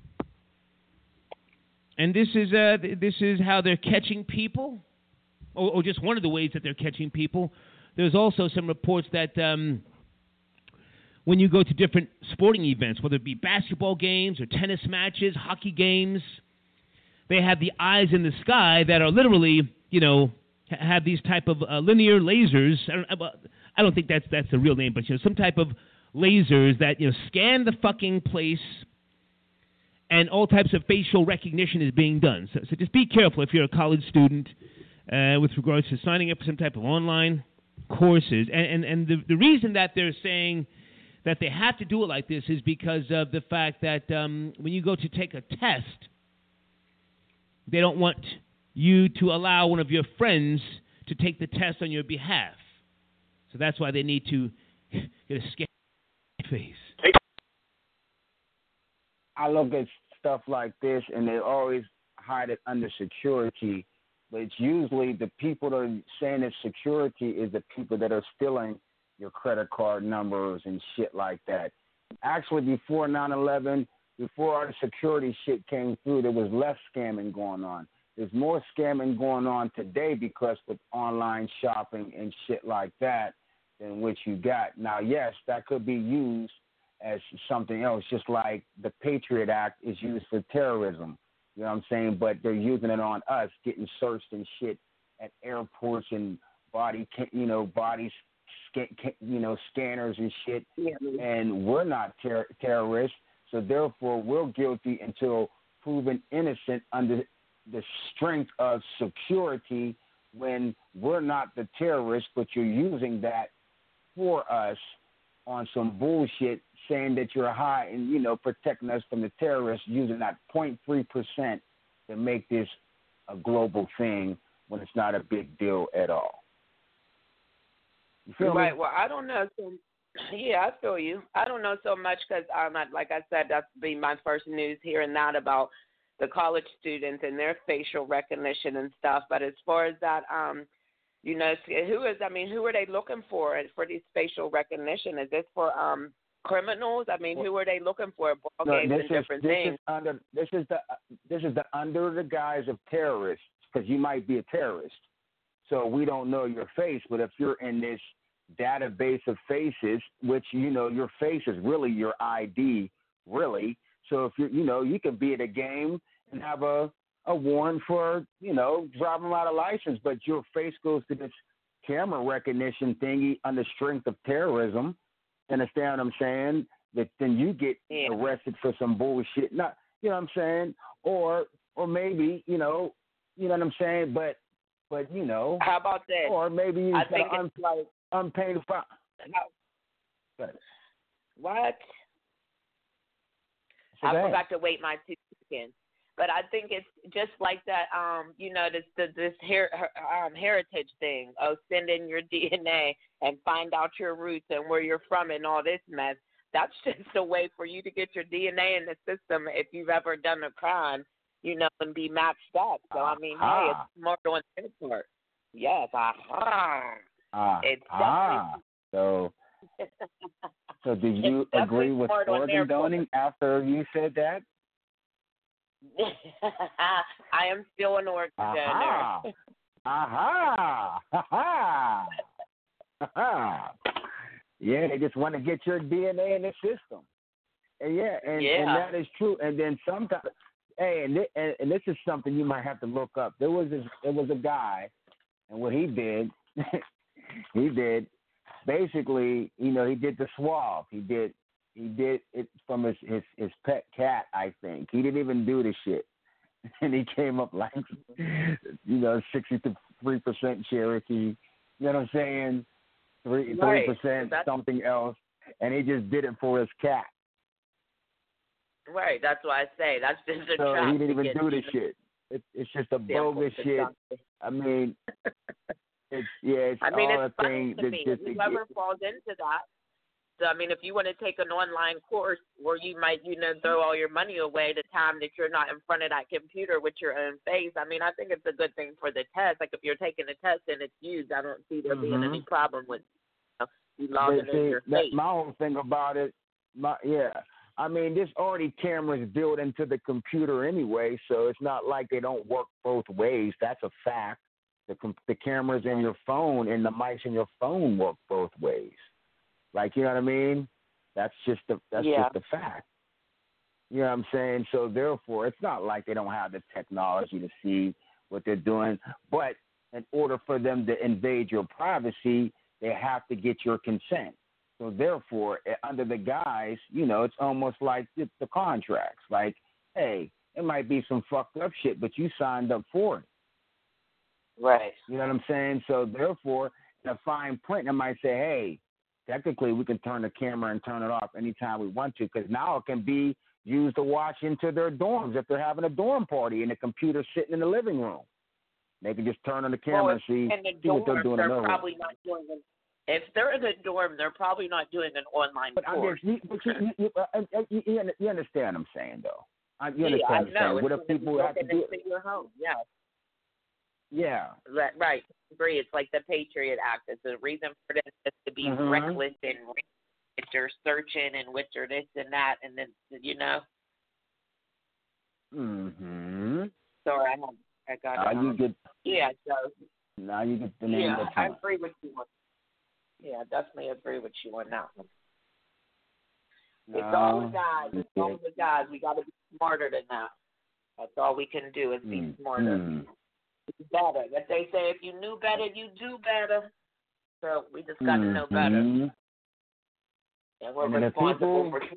And this is how they're catching people, or just one of the ways that they're catching people. There's also some reports that when you go to different sporting events, whether it be basketball games or tennis matches, hockey games, they have the eyes in the sky that are literally, you know, have these type of linear lasers. I don't think that's the real name, but you know, some type of lasers that, you know, scan the fucking place, and all types of facial recognition is being done. So just be careful if you're a college student with regards to signing up for some type of online courses. And the reason that they're saying that they have to do it like this is because of the fact that when you go to take a test, they don't want you to allow one of your friends to take the test on your behalf. So that's why they need to get a scan face. I look at stuff like this, and they always hide it under security, but it's usually the people that are saying it's security is the people that are stealing your credit card numbers and shit like that. Actually, before 9/11, before all the security shit came through, there was less scamming going on. there's more scamming going on today because with online shopping and shit like that than what you got. Now, yes, that could be used as something else, just like the Patriot Act is used for terrorism. You know what I'm saying? But they're using it on us, getting searched and shit at airports and scanners and shit. Yeah. And we're not terrorists, so therefore we're guilty until proven innocent under the strength of security when we're not the terrorists, but you're using that for us on some bullshit, saying that you're high and, protecting us from the terrorists, using that 0.3% to make this a global thing when it's not a big deal at all. You feel right. me? Well, I don't know. Yeah, I feel you. I don't know so much because, like I said, that's been my first news hearing that about the college students and their facial recognition and stuff. But as far as that, who are they looking for these facial recognition? Is this for criminals? Who are they looking for? Ball games and different things. This is the under the guise of terrorists, because you might be a terrorist. So we don't know your face, but if you're in this database of faces, which, your face is really your ID, really. So if you can be at a game and have a warrant for, driving without a license, but your face goes to this camera recognition thingy on the strength of terrorism. Understand what I'm saying? That then you get arrested for some bullshit. Not, you know what I'm saying? Or maybe, you know what I'm saying? But how about that? Or maybe you got unpaid fine. What? I forgot to wait my 2 seconds. But I think it's just like that, this heritage thing of send in your DNA and find out your roots and where you're from and all this mess. That's just a way for you to get your DNA in the system if you've ever done a crime, and be matched up. So, hey, it's smart on their part. Yes, It's definitely. So do you agree with organ donating after you said that? I am still an organ donor. Yeah, they just want to get your DNA in the system. And and that is true. And then sometimes, and this is something you might have to look up. There was a guy, and what he did, basically, he did the swab. He did it from his pet cat, I think. He didn't even do the shit. And he came up like, 63% Cherokee, you know what I'm saying? 3% something else. And he just did it for his cat. Right, that's why I say that's just a so trap. He didn't even do the shit. It's just a bogus shit. It's all a thing. Whoever falls into that. So, if you want to take an online course where you might, throw all your money away the time that you're not in front of that computer with your own face, I think it's a good thing for the test. Like, if you're taking a test and it's used, I don't see there being any problem with you logging in your face. My whole thing about it, there's already cameras built into the computer anyway, so it's not like they don't work both ways. That's a fact. The cameras in your phone and the mics in your phone work both ways. Like, you know what I mean? That's just the fact. You know what I'm saying? So therefore, it's not like they don't have the technology to see what they're doing. But in order for them to invade your privacy, they have to get your consent. So therefore, under the guise, it's almost like the contracts. Like, hey, it might be some fucked up shit, but you signed up for it. Right. You know what I'm saying? So therefore, in a fine print, it might say, hey, technically we can turn the camera and turn it off anytime we want to, because now it can be used to watch into their dorms if they're having a dorm party and the computer's sitting in the living room. They can just turn on the camera and see what they're doing in their room. If they're in the dorm, they're probably not doing an online course. You understand what I'm saying, though? You understand what I'm saying? What if people have to do it? Your home, yeah. Yeah. Right. I agree. It's like the Patriot Act. It's a reason for this is to be reckless and if you're searching and with your this and that, and then, Mm-hmm. Sorry, I got you get. Yeah, so. Now you get the name. Yeah, I agree with you. Yeah, definitely agree with you on that one. It's all the guys. It's all the guys. We got to be smarter than that. That's all we can do is be smarter. Be better. But they say if you knew better, you do better. So we just got to know better. And we're responsible for.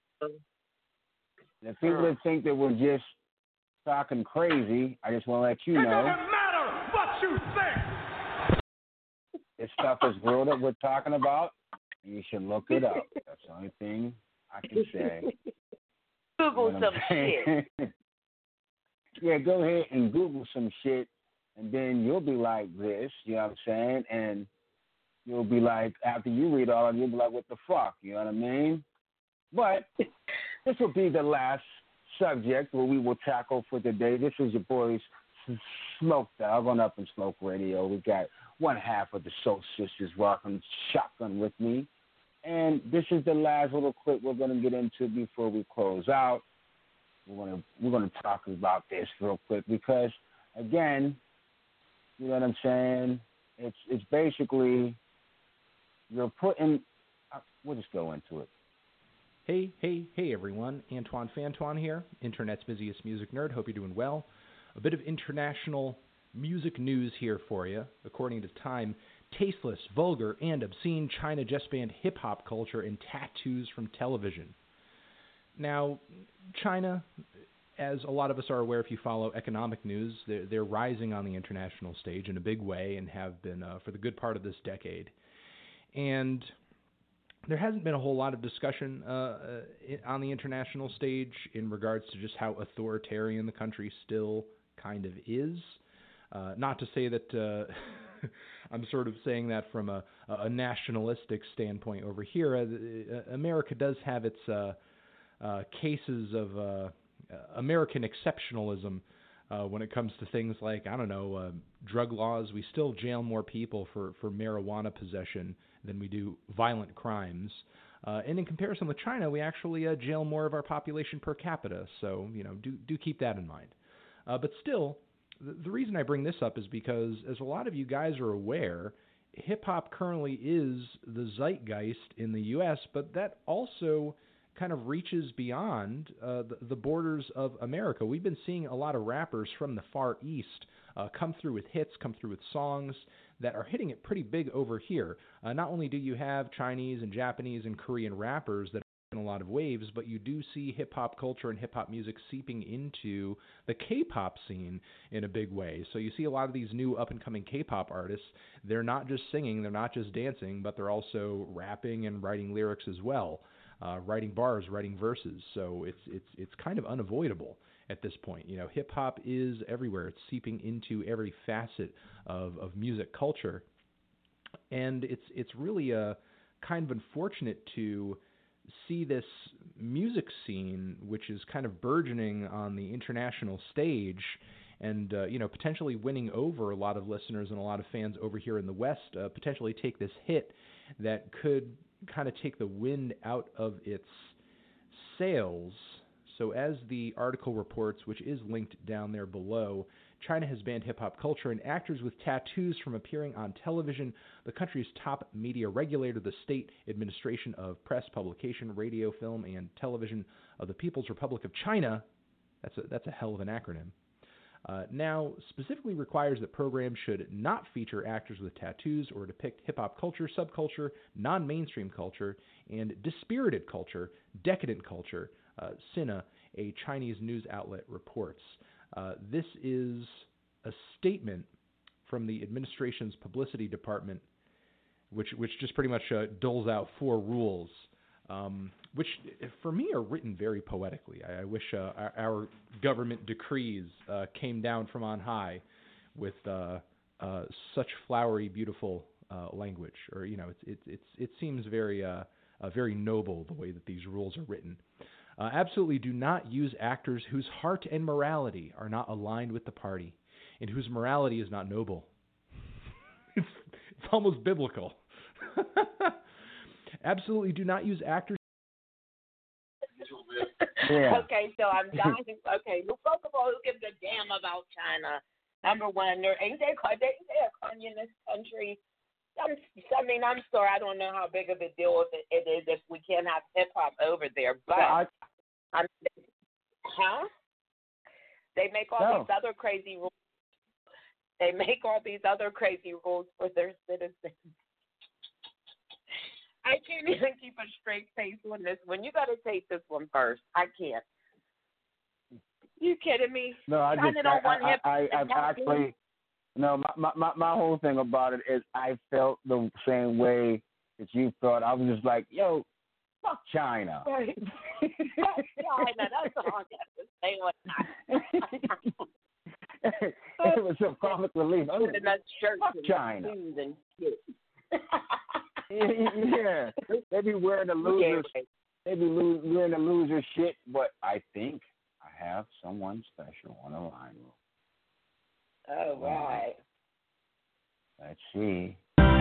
The people that think that we're just talking crazy, I just want to let you know. It doesn't matter what you think. This stuff is real that we're talking about. And you should look it up. That's the only thing I can say. Google some shit. Yeah, go ahead and Google some shit, and then you'll be like this, you know what I'm saying? And you'll be like, after you read all of it, you'll be like, what the fuck, you know what I mean? But this will be the last subject where we will tackle for today. This is your boys, Smoke Dog on Up and Smoke Radio. We got one half of the Soul Sisters rocking shotgun with me. And this is the last little clip we're going to get into before we close out. We're going to talk about this real quick because, again, you know what I'm saying? It's basically you're putting. We'll just go into it. Hey, everyone. Antoine Fantoine here, Internet's busiest music nerd. Hope you're doing well. A bit of international music news here for you. According to Time, tasteless, vulgar, and obscene China just banned hip-hop culture and tattoos from television. Now, China, as a lot of us are aware if you follow economic news, they're rising on the international stage in a big way and have been for the good part of this decade. And there hasn't been a whole lot of discussion on the international stage in regards to just how authoritarian the country still kind of is. Not to say that I'm sort of saying that from a nationalistic standpoint over here. America does have its cases of American exceptionalism when it comes to things like, I don't know, drug laws. We still jail more people for marijuana possession than we do violent crimes. And in comparison with China, we actually jail more of our population per capita. So, do keep that in mind. But still, the reason I bring this up is because, as a lot of you guys are aware, hip-hop currently is the zeitgeist in the U.S., but that also kind of reaches beyond the borders of America. We've been seeing a lot of rappers from the Far East come through with hits, come through with songs that are hitting it pretty big over here. Not only do you have Chinese and Japanese and Korean rappers that are in a lot of waves, but you do see hip-hop culture and hip-hop music seeping into the K-pop scene in a big way. So you see a lot of these new up-and-coming K-pop artists. They're not just singing, they're not just dancing, but they're also rapping and writing lyrics as well. Writing bars, writing verses, so it's kind of unavoidable at this point. Hip hop is everywhere; it's seeping into every facet of music culture, and it's really kind of unfortunate to see this music scene, which is kind of burgeoning on the international stage, and potentially winning over a lot of listeners and a lot of fans over here in the West, potentially take this hit that could kind of take the wind out of its sails. So as the article reports, which is linked down there below, China has banned hip-hop culture and actors with tattoos from appearing on television. The country's top media regulator, the State Administration of Press, Publication, Radio, Film, and Television of the People's Republic of China, that's a hell of an acronym, now specifically requires that programs should not feature actors with tattoos or depict hip-hop culture, subculture, non-mainstream culture, and dispirited culture, decadent culture, Sina, a Chinese news outlet, reports. This is a statement from the administration's publicity department, which just pretty much doles out 4 rules, which for me are written very poetically. I wish our government decrees came down from on high with such flowery, beautiful language. Or it seems very very noble the way that these rules are written. Absolutely do not use actors whose heart and morality are not aligned with the party, and whose morality is not noble. It's almost biblical. Absolutely do not use actors. Yeah. Okay, so I'm dying. Okay, well, first of all, who gives a damn about China? Number one, ain't they a communist country? I'm sorry, I don't know how big of a deal it is if we can't have hip hop over there. But they make all these other crazy rules. They make all these other crazy rules for their citizens. I can't even keep a straight face on this one. You got to take this one first. I can't. You kidding me? No, I've actually. No, my whole thing about it is I felt the same way that you felt. I was just like, yo, fuck China. Right. Fuck China. That's all I got to say on that. It was some comic relief. Fuck China. Yeah, they be wearing the losers. They be wearing the loser shit. But I think I have someone special on the line. Oh, right. Let's see.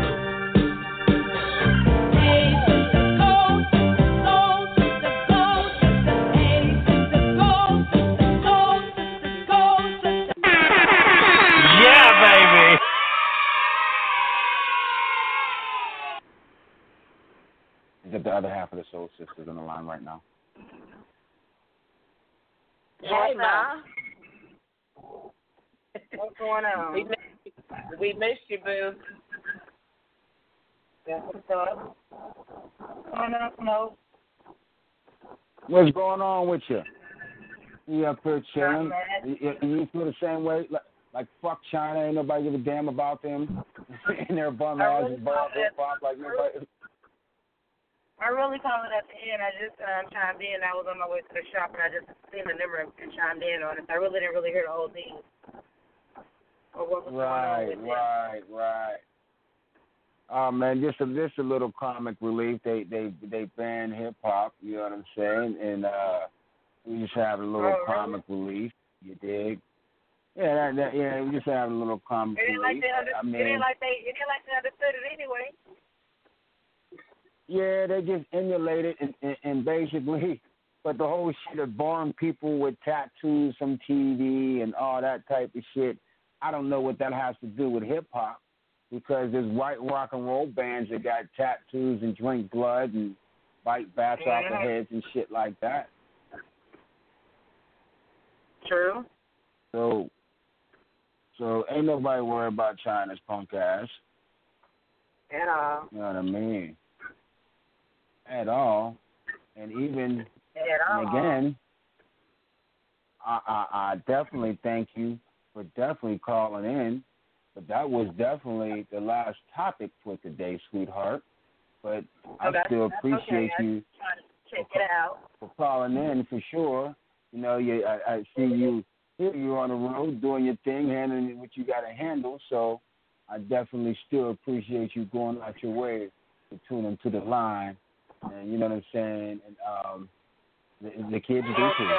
Yeah, baby. Is it the other half of the Soul Sisters on the line right now? Hey, Ma. What's going on? We missed you, boo. That's what's up. What's going on, Smoke? What's going on with you? You up here chilling? You feel the same way? Like fuck China, ain't nobody give a damn about them. And their bum ass and ball like nobody. I really called it at the end. I just chimed in. I was on my way to the shop and I just seen the number and chimed in on it. So I really didn't hear the whole thing. Right. Oh man, just a little comic relief. They banned hip hop. You know what I'm saying? And we just have a little comic relief. You dig? Yeah, we just have a little comic relief. It didn't like they understood it anyway. Yeah, they just emulated and basically, but the whole shit of born people with tattoos from TV and all that type of shit, I don't know what that has to do with hip-hop, because there's white rock and roll bands that got tattoos and drink blood and bite bats off their heads and shit like that. True. So ain't nobody worried about China's punk ass. At all. You know what I mean? At all. And even, and again, I definitely thank you for definitely calling in. But that was definitely the last topic for today, sweetheart. But I still appreciate you for calling in for sure. You know, I see you here. You're on the road doing your thing, handling what you got to handle. So I definitely still appreciate you going out your way to tune into the line. And you know what I'm saying? And the kids do too.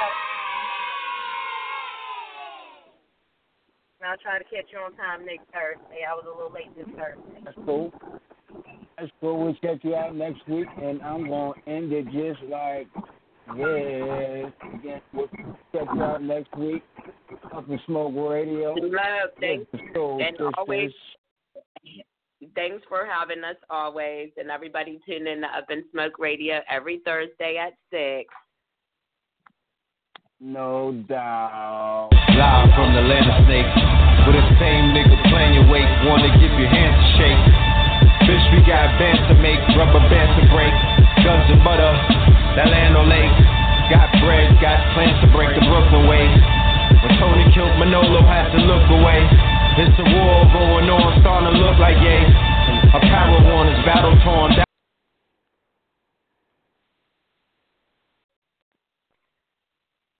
I'll try to catch you on time next Thursday. I was a little late this Thursday. That's cool. We'll check you out next week, and I'm going to end it just like this. Again, we'll check you out next week. Up in Smoke Radio. Love, thanks. And always, thanks for having us always. And everybody tune in to Up in Smoke Radio every Thursday at 6. No doubt. Live from the land of snakes, with the same nigga playing your weight, wanna give your hands a shake. Bitch, we got bands to make, rubber bands to break, guns and butter, that land on lake. Got bread, got plans to break the Brooklyn way. When Tony killed Manolo, had to look away. It's a war going on, starting to look like yeah.